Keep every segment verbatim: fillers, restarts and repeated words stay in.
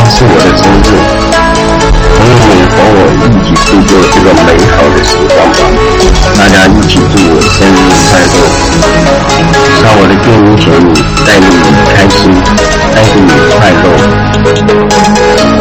是我的生日，朋友们和我一起度过这个美好的时光吧。大家一起祝我生日快乐，让我的歌舞节目带给你开心，带给你快乐。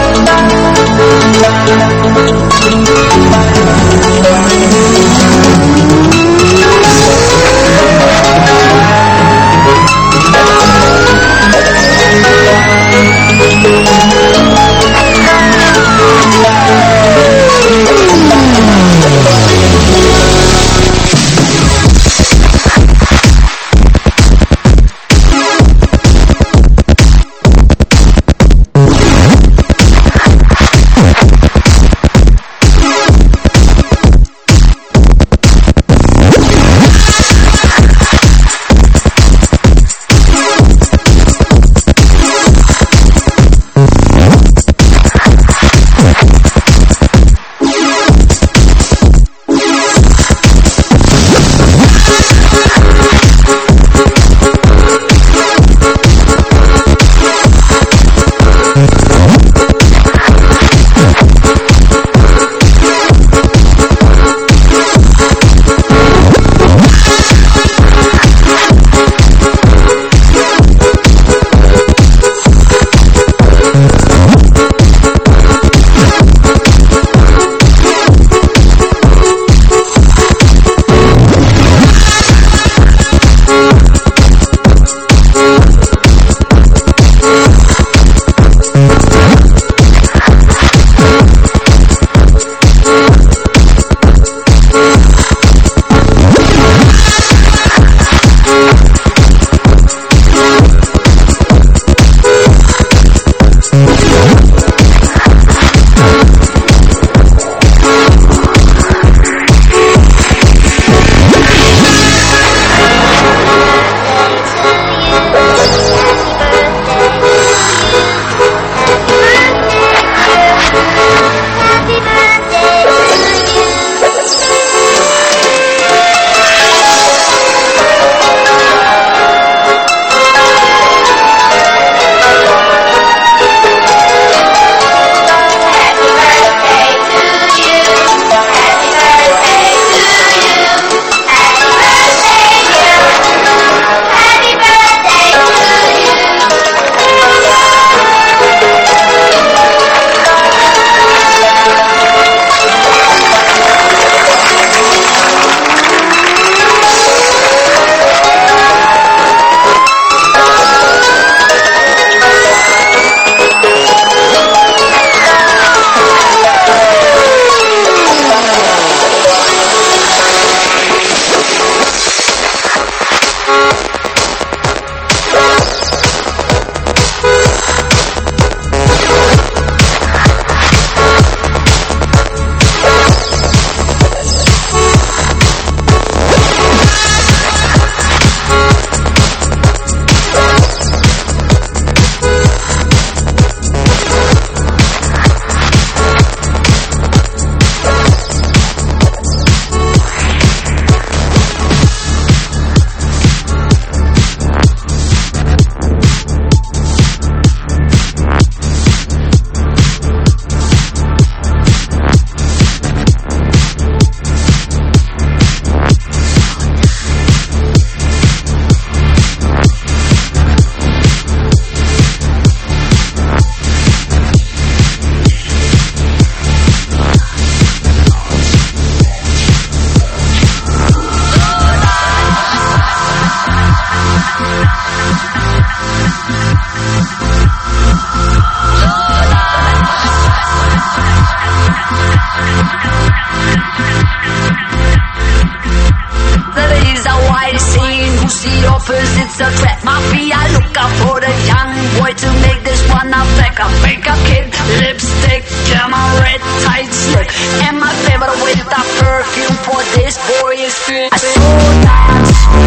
opposites attract. Mafia, look out for the young boy to make this one effect. I make a kid, lipstick, camera, red, tight slip. And my favorite with the perfume for this boy is fit. I saw that.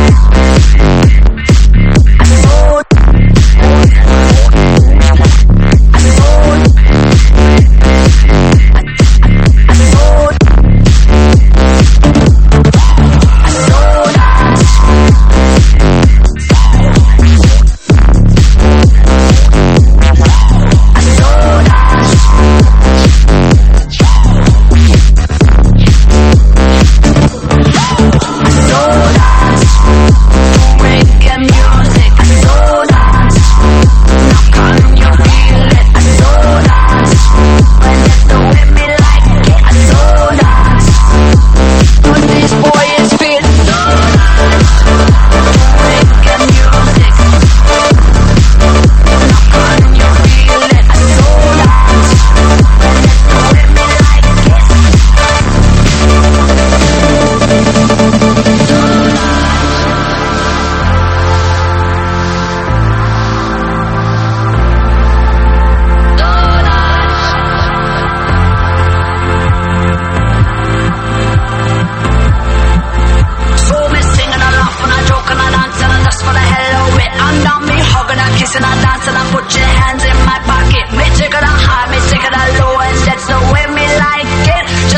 I saw that. I saw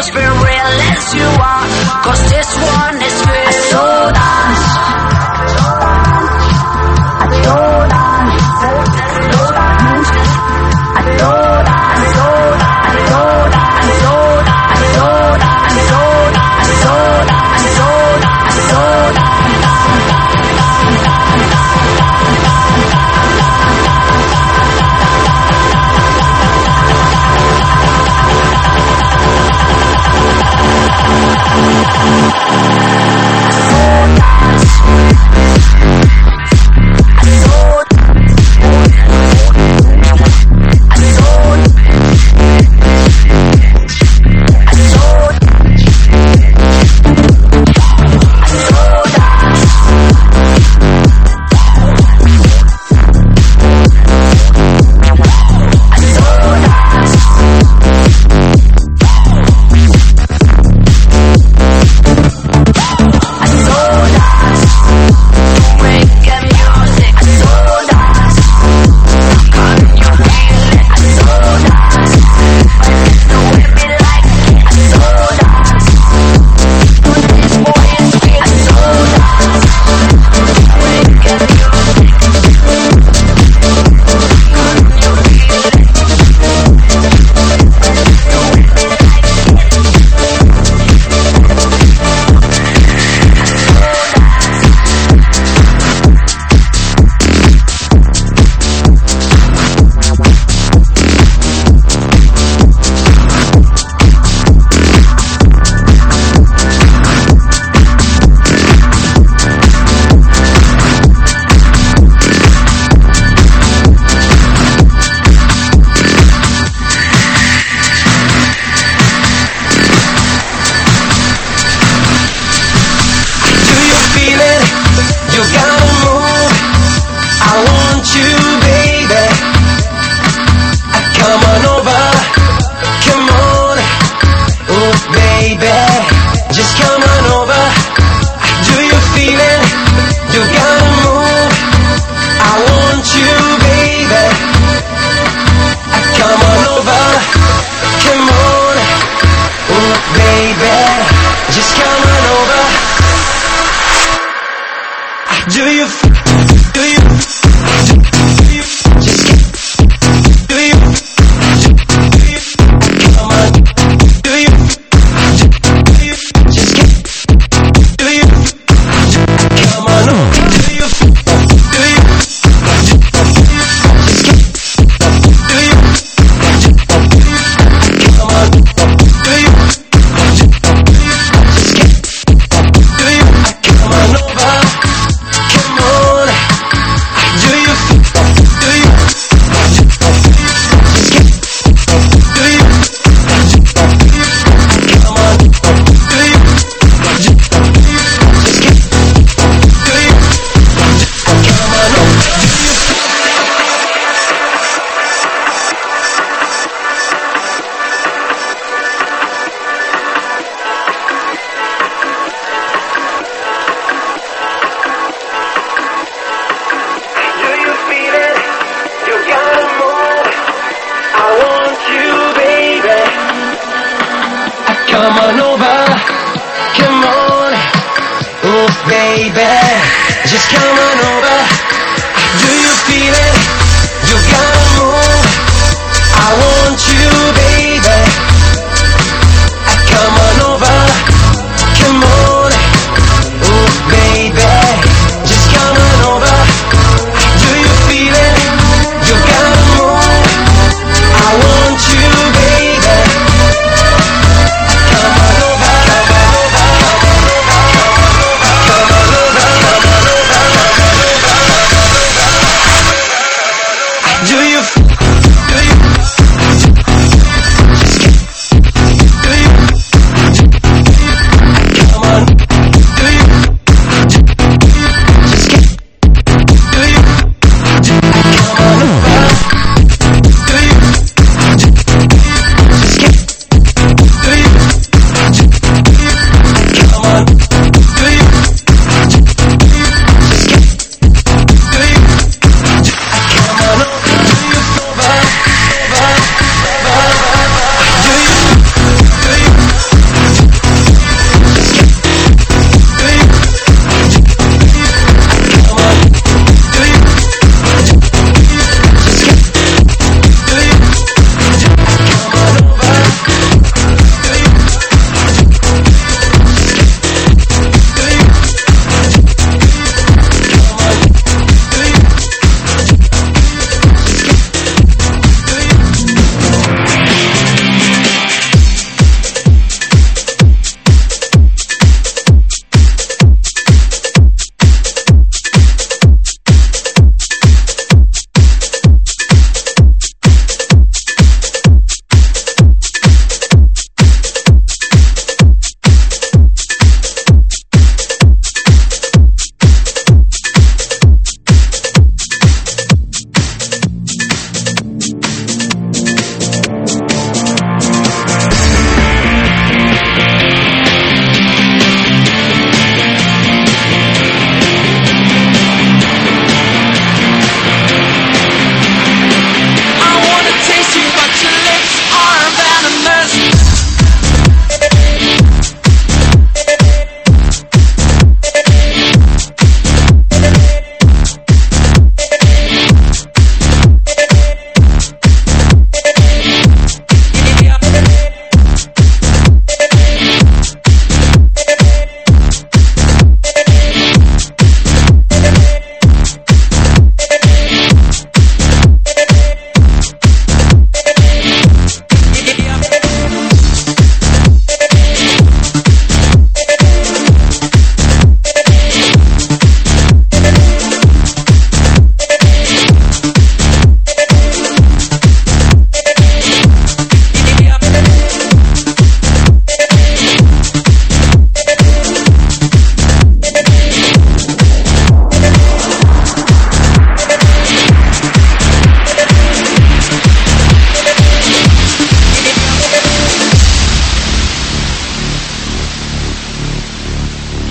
just be real as you are, cause this one is real. So dance, I so dance, so dance, I so dance, so dance, so dance, so dance, so dance, so dance, so dance, so dance, so dance.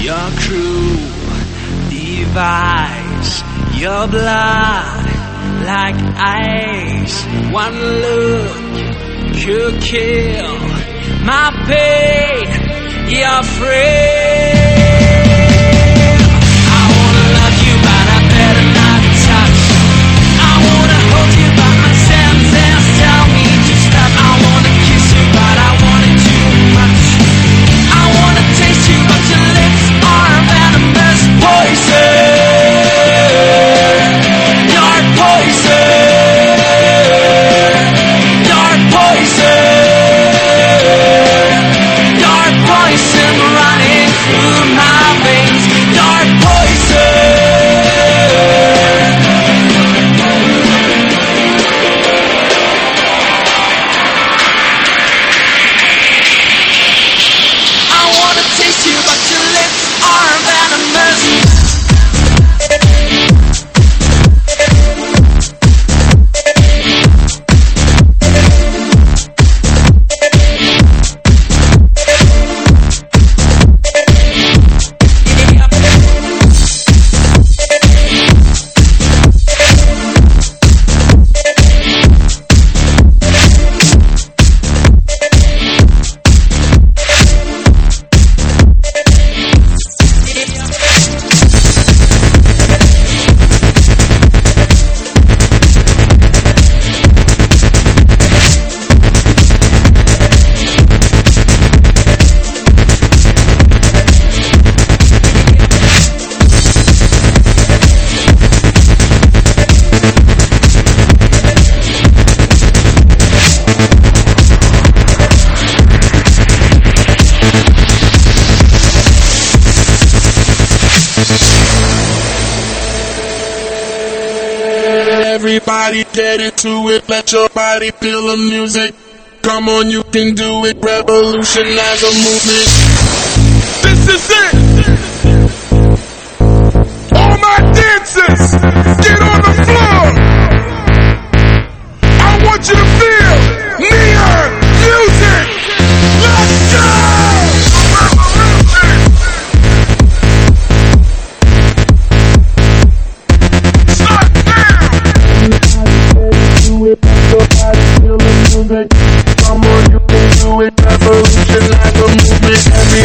Your crew divides your blood like ice. One look could kill my pain. You're free. I wanna love you, but I better not touch. I wanna hold you, but my senses tell me to stop. I wanna kiss you, but I want it too much. I wanna taste you, but your lips are venomous. Poison, you're poison, you're poison, you're poison running through my veins. You're poison. I wanna taste you, but your lips are venomous. Everybody get into it, let your body feel the music. Come on, you can do it, revolutionize a movement. This is it! All my dancers, get on the floor! I want you to feel neon music! Let's go! Come on, you can do it, revolutionize the movement.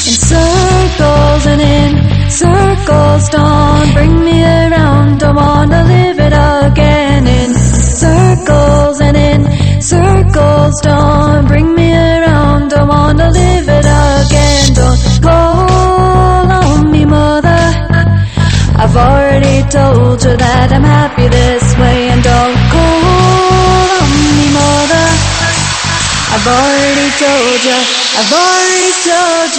In circles and in circles, don't bring me around. Don't wanna live it again. In circles and in circles, don't bring me around. Don't wanna live it again. Don't call on me, mother. I've already told you that I'm happy this way. And don't call on me, mother. I've already told you, I've already told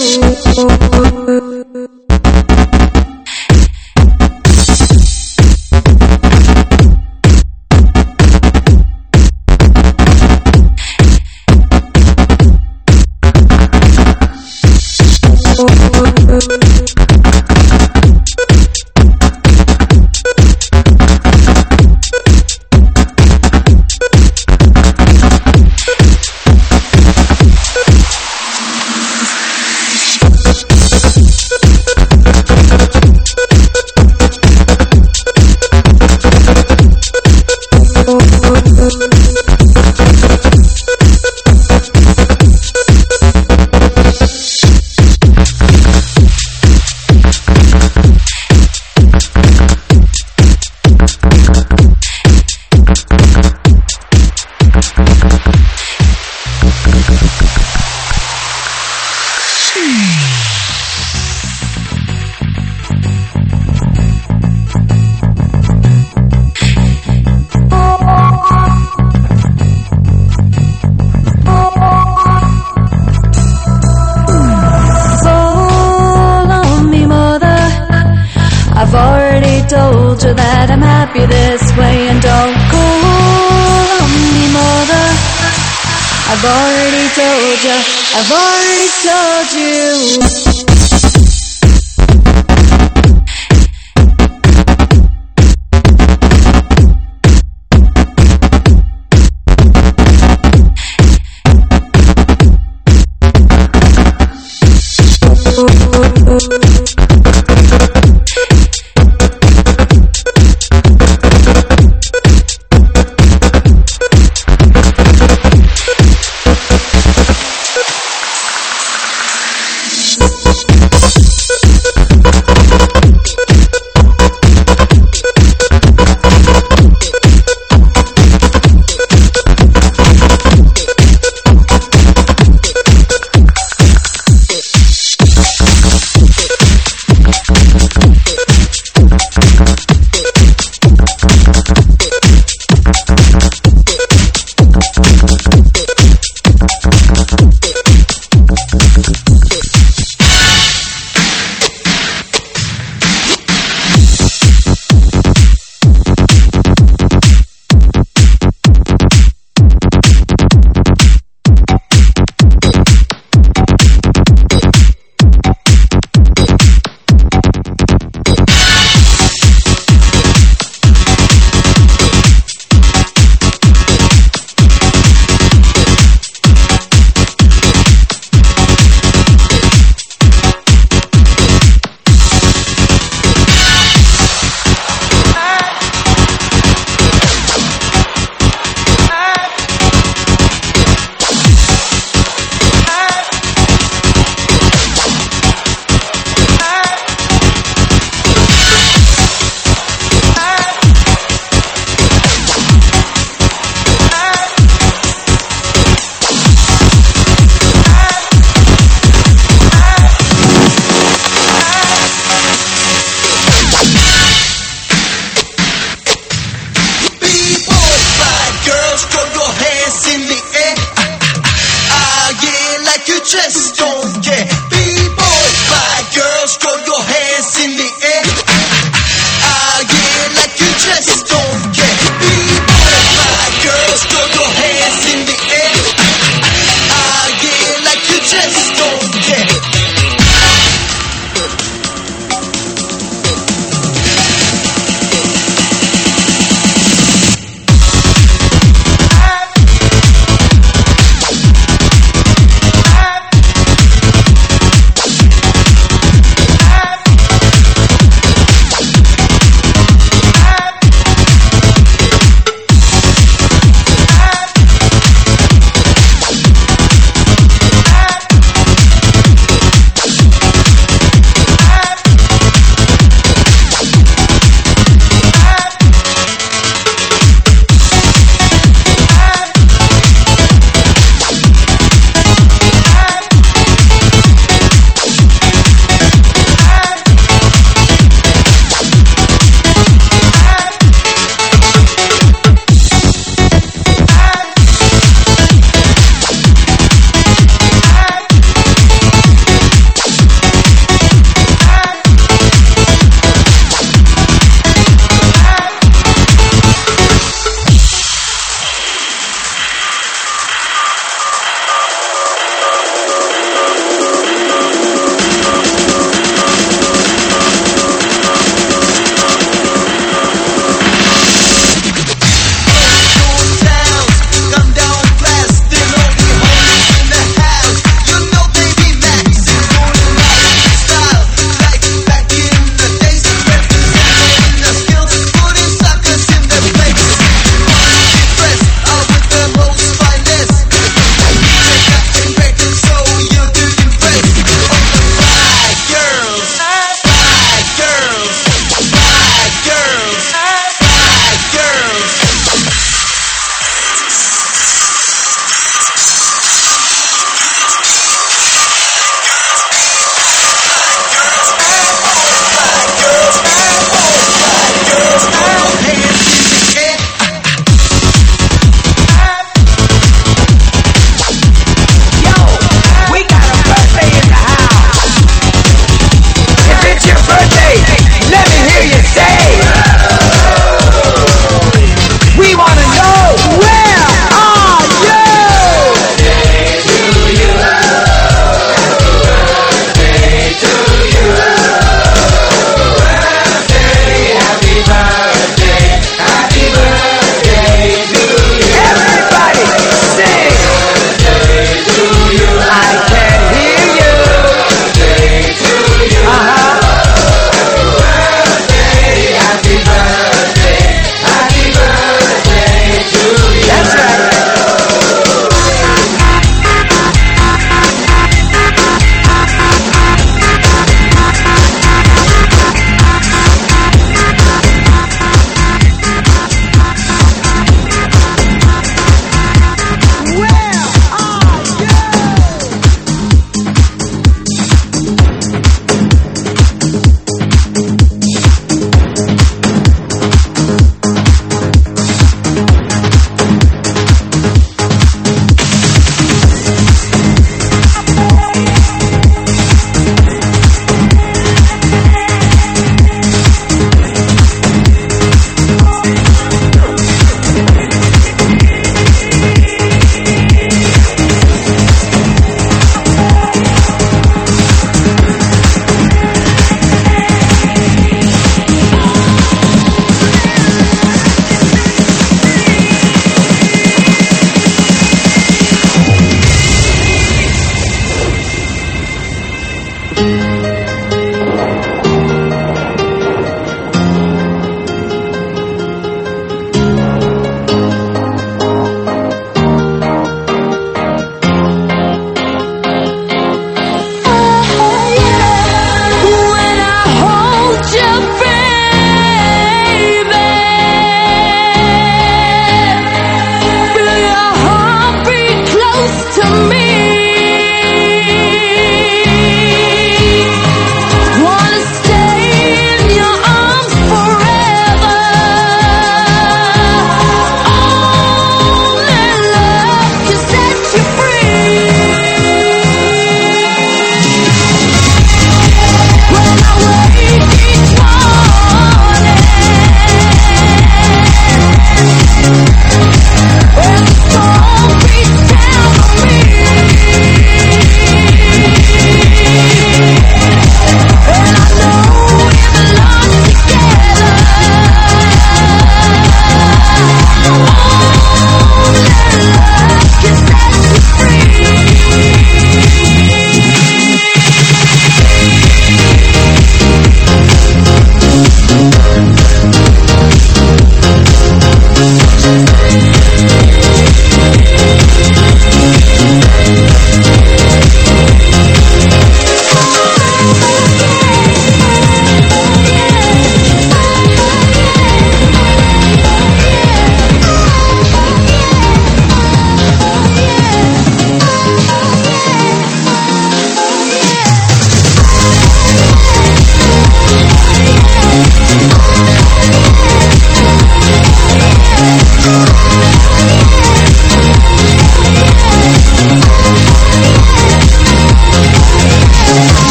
you. Told you that I'm happy this way. And don't call on me, mother. I've already told you, I've already told you.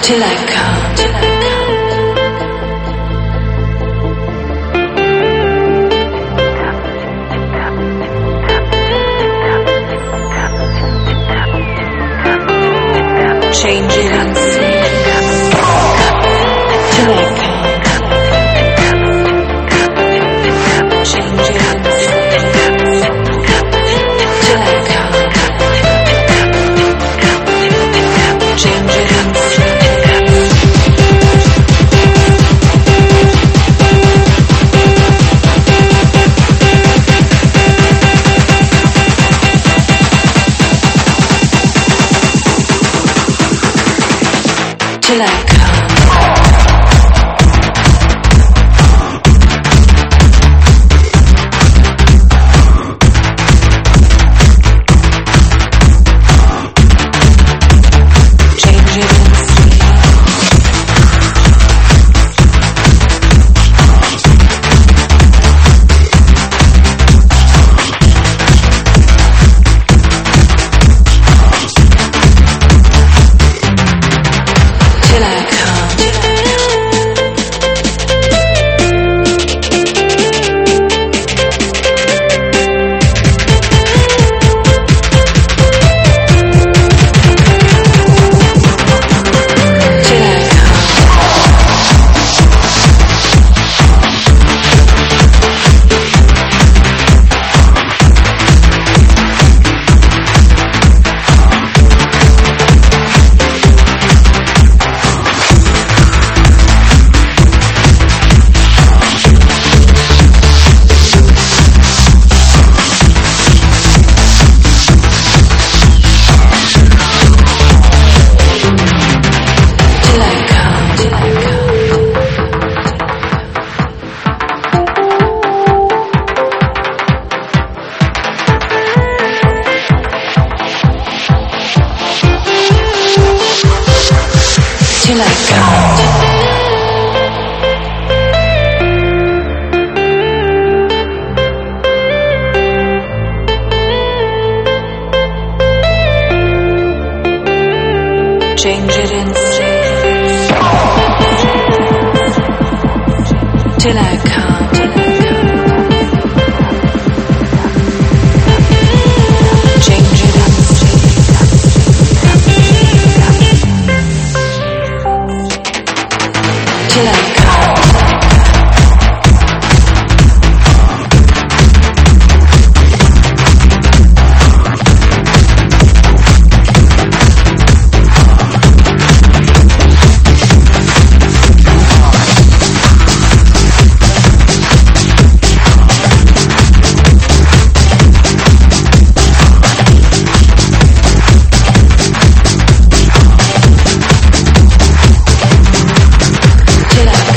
till I come, till I come. Change it and see till I come. Change it and see till I come. Change it and see. Till I come. Change it and see. Till I come. Till I come. Till I come. Till I come. Till I come. Change it and see till I come. Change it and see till I come. Till I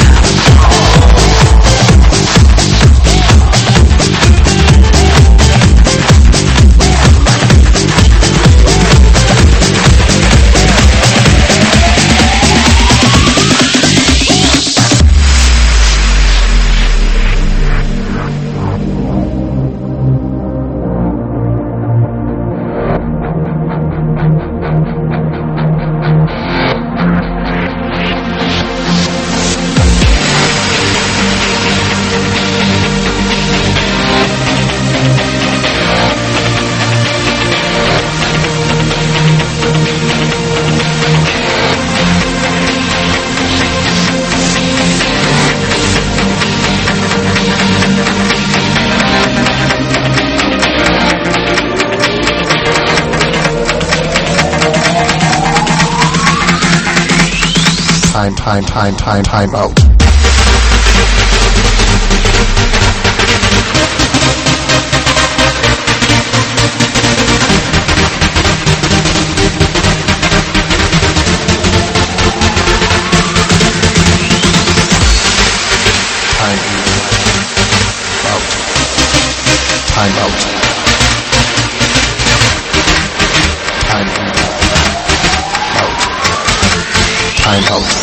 time, time, time, time, time out. Time out. Time out. Time out. Time out.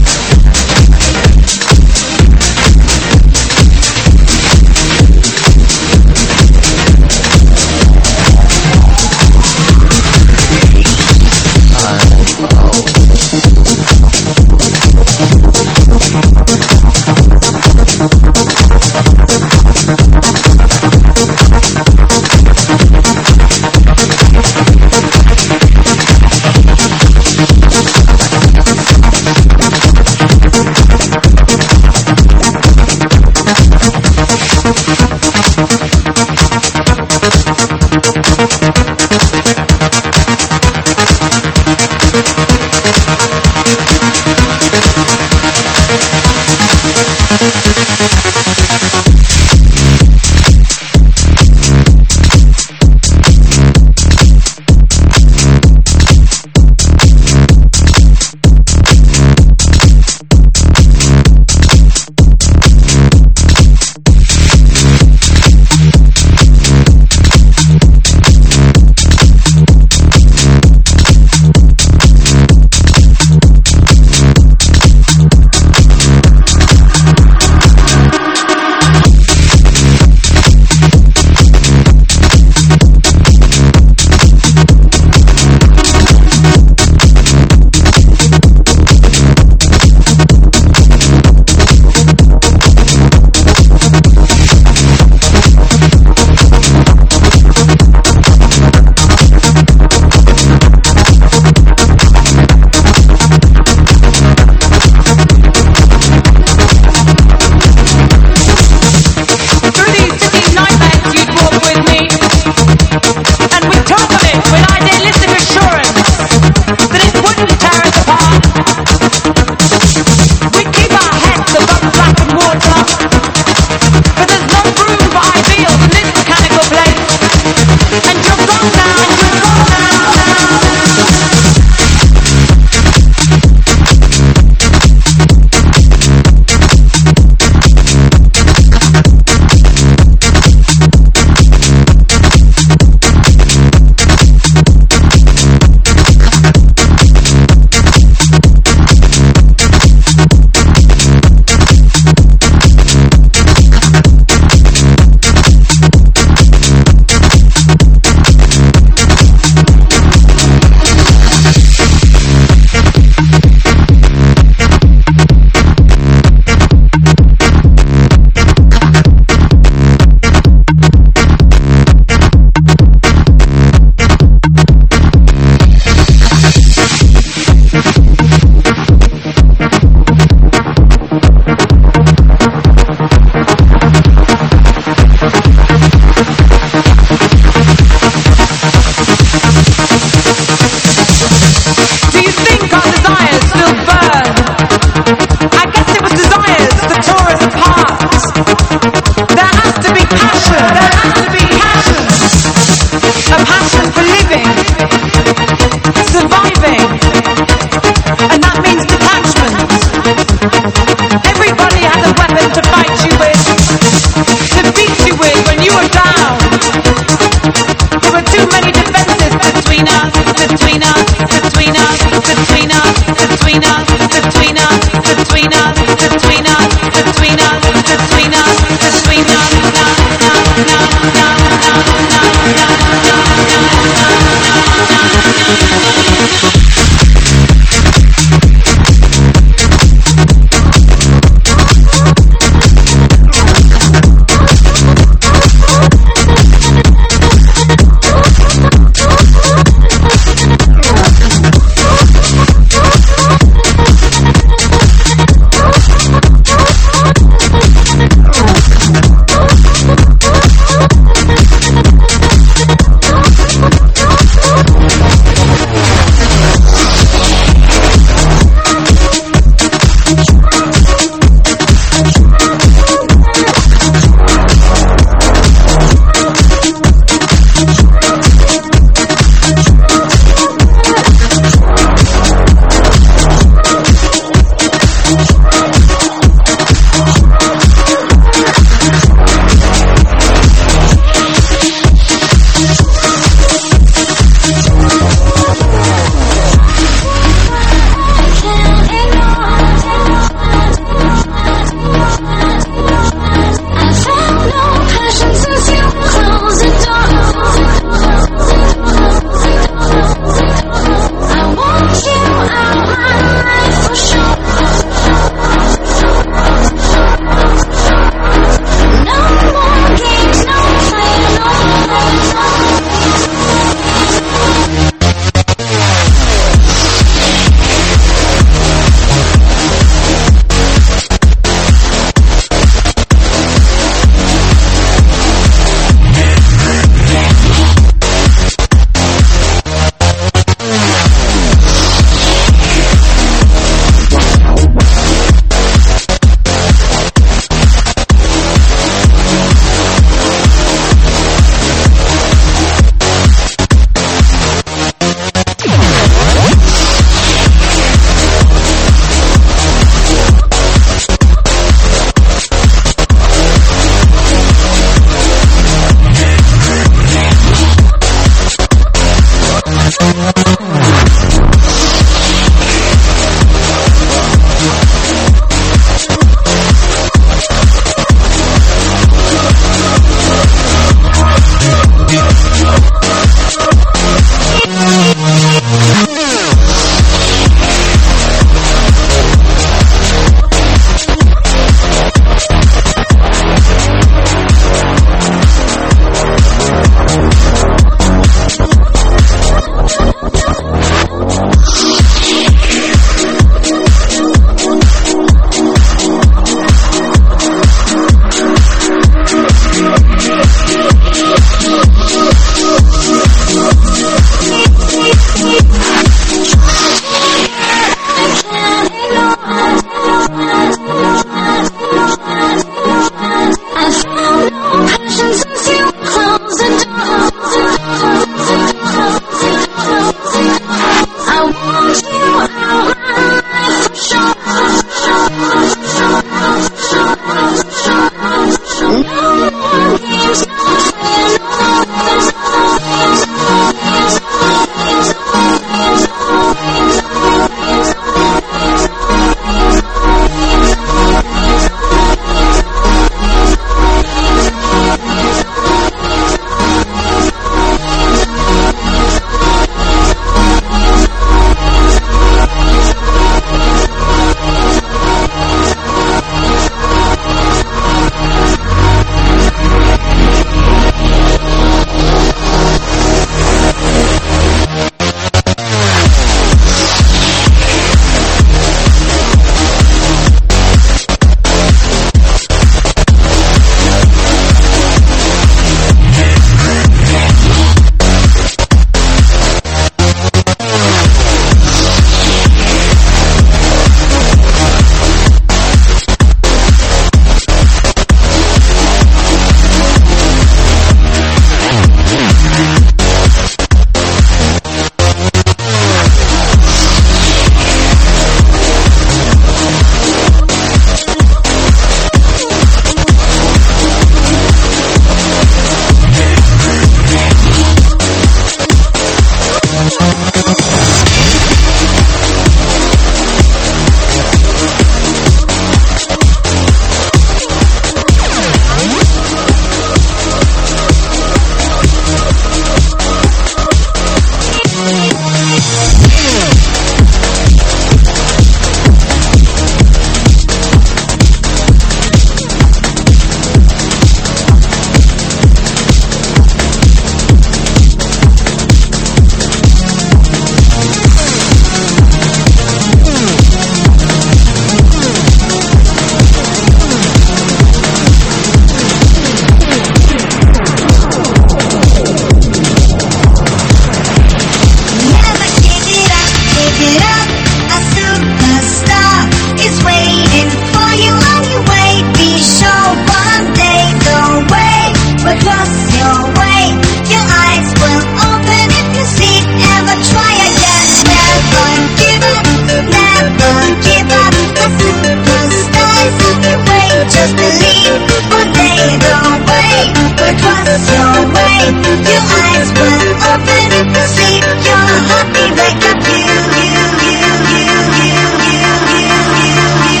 eyes were open, sleep, your heartbeat wake up you, you, you, you, you, you, you, you,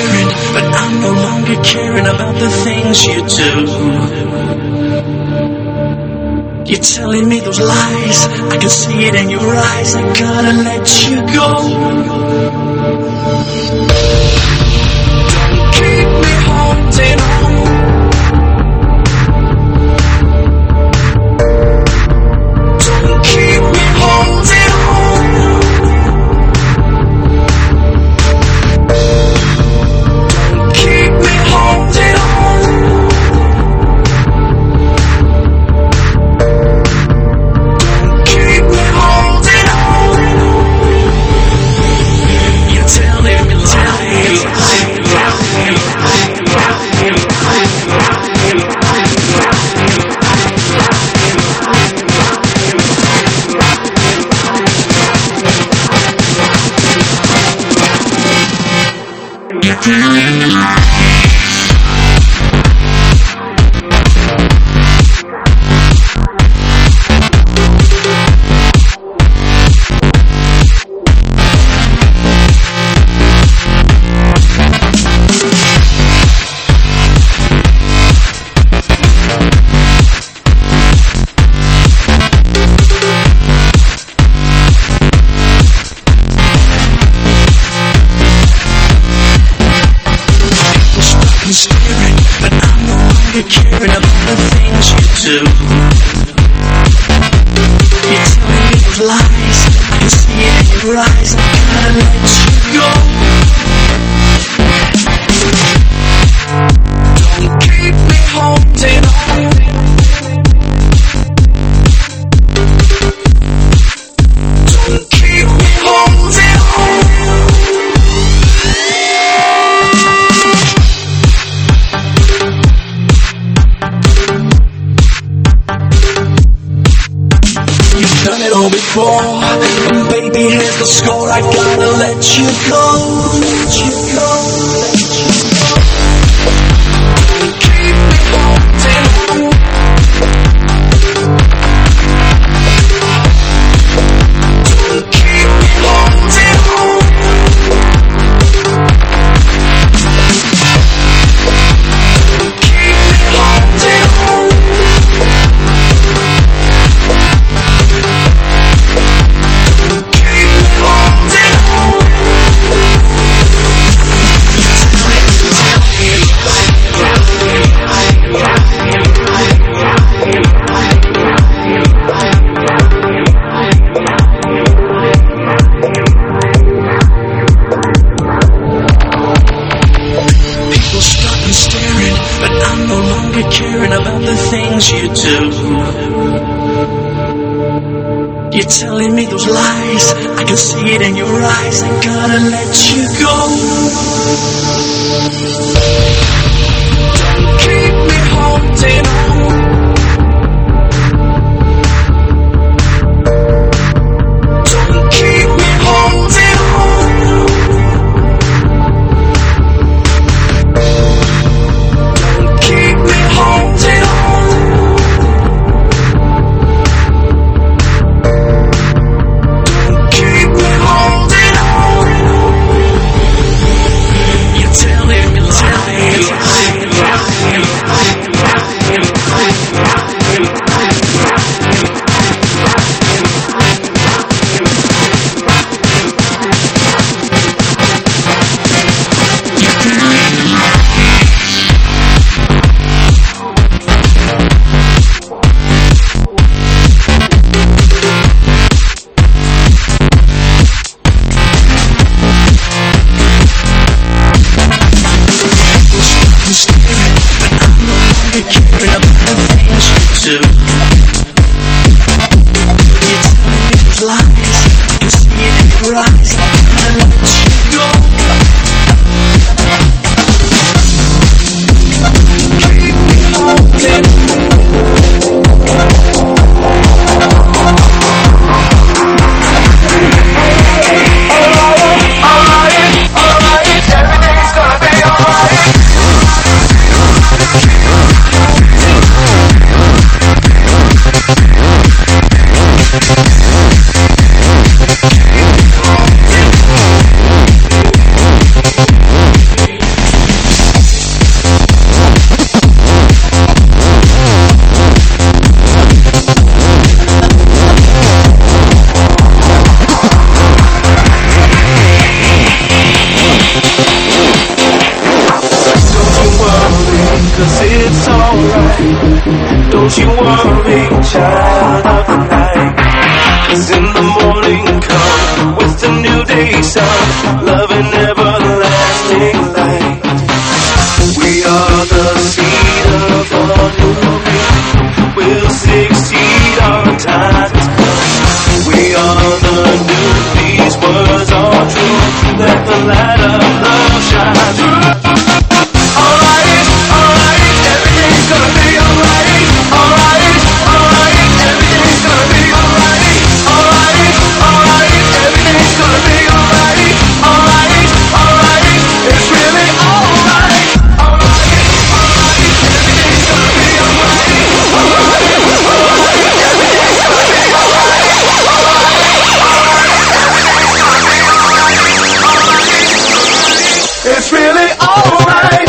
staring, but I'm no longer caring about the things you do. You're telling me those lies, I can see it in your eyes, I gotta let you go. Don't keep me holding on. Don't keep me holding on. Don't keep me holding on. Don't keep me holding on. You're telling me lies. Caring about the things you do. You're telling me those lies, I can see it in your eyes, I gotta let you go. Don't keep me holding on. Don't keep me holding on. Done it all before, and baby, here's the score. I gotta let you go, let you go, let you go. Keep me holding on. Don't keep me holding on. Keep me holding on. Caring about the things you do. You're telling me those lies, I can see it in your eyes, I gotta let you go. Don't keep me holding on. Don't keep me holding on. Keep me holding on. Don't keep me holding on. You're telling me lies. Caring about the things you do. You're telling me those lies, I can see it in your eyes, I gotta let you go. Keep me holding. Alright, alright, alright, everything's gonna be alright. Yeah. Don't you worry, child of the night. 'Cause in the morning come with the new day sun, love and everlasting light. We are the seed of a new day. We'll succeed our times come. We are the new, these words are true. Let the light of love shine through. Alright, alright, everything's gonna be alright. Alright, alright, everything's gonna be alright. Alright, alright, everything's gonna be alright. Alright, alright, it's really alright. Alright, alright, everything's gonna be alright. Alright, alright, everything's gonna be alright. It's really alright.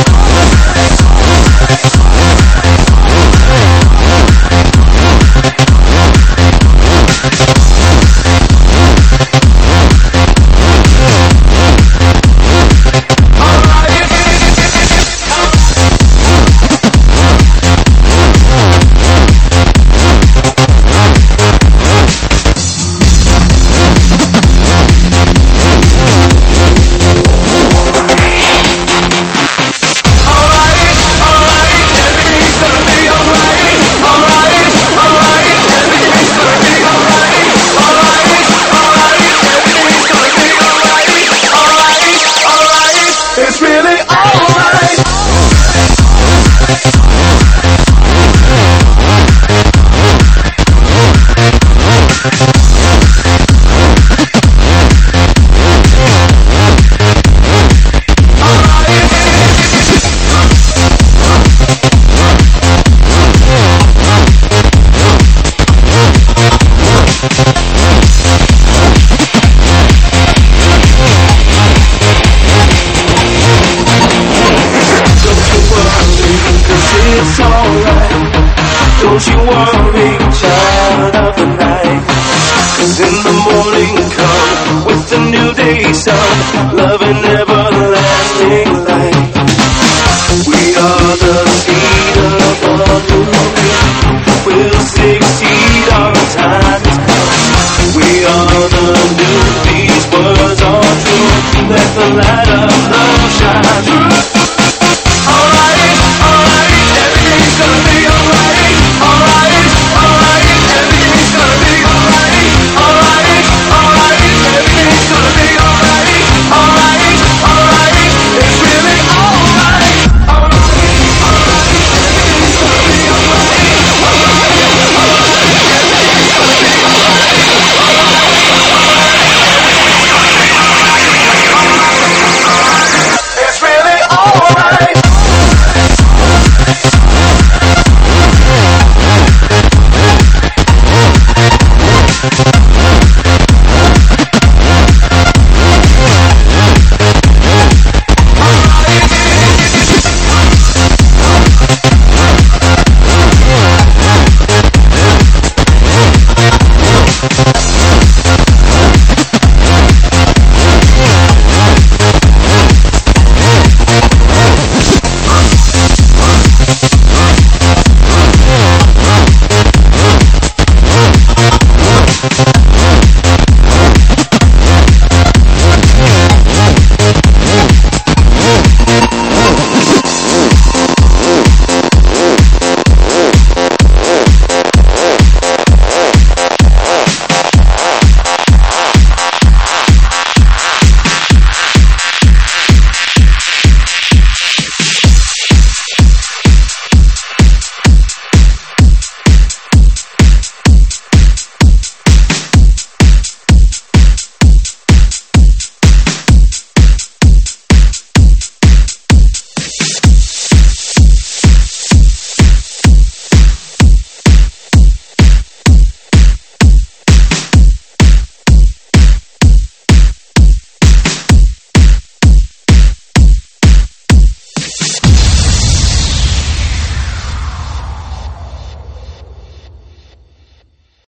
It's really alright. It's alright. Don't you worry, child of the night. 'Cause in the morning come with the new day sun,